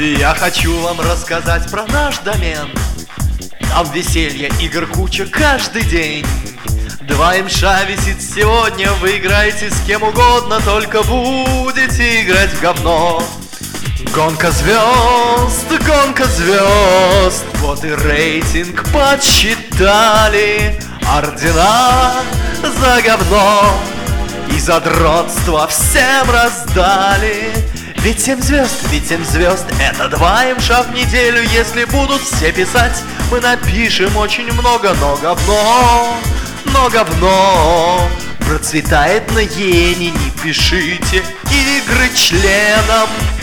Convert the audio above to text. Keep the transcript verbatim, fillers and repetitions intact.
Я хочу вам рассказать про наш домен. Там веселье, игр куча каждый день. Два имша висит сегодня, вы играете с кем угодно, только будете играть в говно. Гонка звезд, гонка звезд, вот и рейтинг подсчитали. Ордена за говно и задротство всем раздали. Ведь семь звезд, ведь семь звезд — это два имша в неделю. Если будут все писать, мы напишем очень много. Но говно, но говно процветает на Йене. Не пишите игры членам.